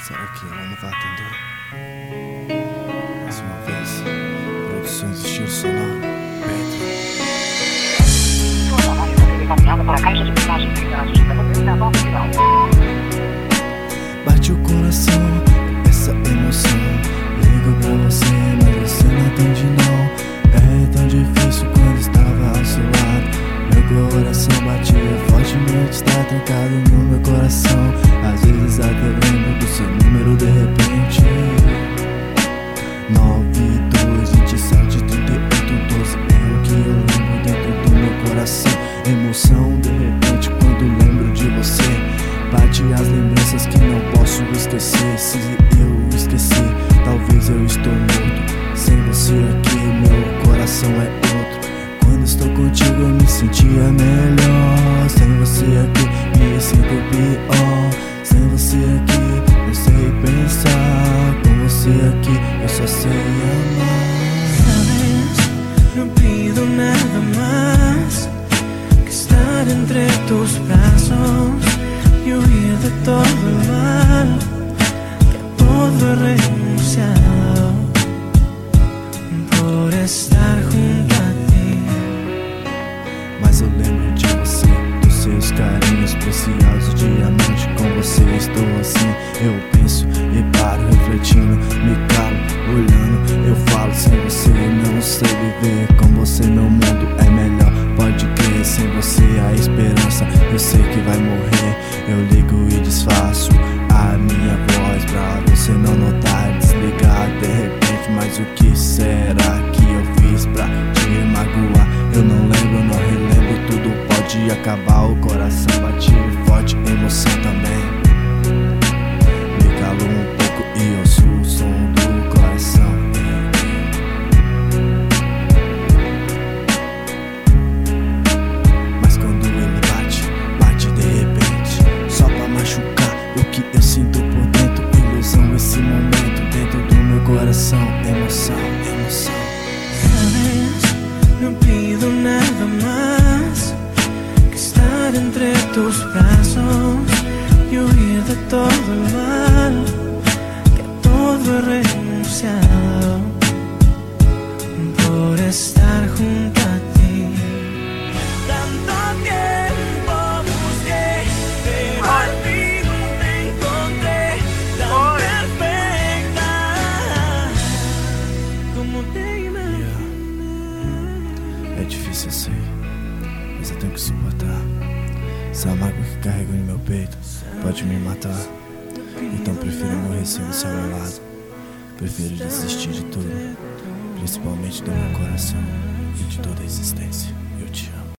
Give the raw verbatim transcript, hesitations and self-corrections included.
Será que ela não vai atender? Mais uma vez, produções estilo sonoro, Pedro. Sua chamada está sendo encaminhada para a caixa de mensagens interativa da nova final. Bate o coração, essa emoção. Ligo pra você, mas você não atende não. É tão difícil quando estava ao seu lado. Meu coração batia fortemente, está trancado no meu coração. Às vezes até lembro do seu número de repente. Nove, dois, vinte e sete, trinta e oito, doze. É o que eu lembro dentro do meu coração. Emoção de repente quando lembro de você. Bate as lembranças que não posso esquecer. Se eu esquecer, talvez eu estou morto. Sem você aqui, meu coração é outro. Quando estou contigo eu me sentia melhor. Sem você aqui, me sinto pior. Sem você aqui, não sei pensar. Com você aqui, eu só sei amar. Sabes, no pido nada más que estar entre tus brazos y huir de todo el mal, que a todo he renunciado por estar junto a ti. Mas eu lembro de você, dos seus carinhos preciosos. Diamante, com você estou assim. Eu penso e paro refletindo, me calo, olhando, eu falo. Sem você não sei viver, com você meu mundo é melhor. Pode crer, sem você a esperança eu sei que vai morrer. Eu ligo e disfarço a minha voz pra você não notar, desligar de repente. Mas o que será que eu fiz pra te magoar? Eu não lembro, não relembro, tudo pode acabar. O coração bate forte, emoção também. Me calo um pouco e ouço o som do coração. Mas quando ele bate, bate de repente, só pra machucar o que eu sinto por dentro. Ilusão esse momento dentro do meu coração. Emoção, emoção. Sabes, no pido nada más que estar entre tus brazos y huir de todo el mal, que a todo he renunciado por estar junto a ti. Tanto tiempo busqué, pero al fin te encontré tan perfecta como te imaginé. É difícil, eu sei, mas eu tenho que suportar. Essa mágoa que carrego em meu peito pode me matar. Então prefiro morrer sem você ao meu lado. Prefiro desistir de tudo, principalmente do meu coração e de toda a existência. Eu te amo.